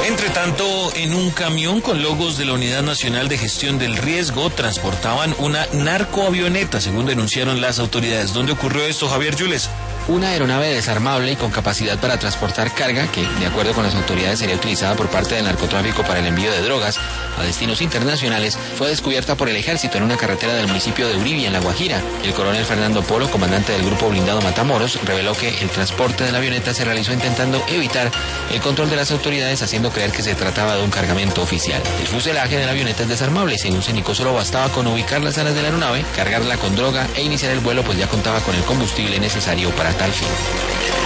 Entre tanto, en un camión con logos de la Unidad Nacional de Gestión del Riesgo transportaban una narcoavioneta, según denunciaron las autoridades. ¿Dónde ocurrió esto, Javier Yules? Una aeronave desarmable y con capacidad para transportar carga que, de acuerdo con las autoridades, sería utilizada por parte del narcotráfico para el envío de drogas a destinos internacionales, fue descubierta por el ejército en una carretera del municipio de Uribia, en La Guajira. El coronel Fernando Polo, comandante del grupo blindado Matamoros, reveló que el transporte de la avioneta se realizó intentando evitar el control de las autoridades, haciendo creer que se trataba de un cargamento oficial. El fuselaje de la avioneta es desarmable y, según se indicó, solo bastaba con ubicar las alas de la aeronave, cargarla con droga e iniciar el vuelo, pues ya contaba con el combustible necesario para tal fin.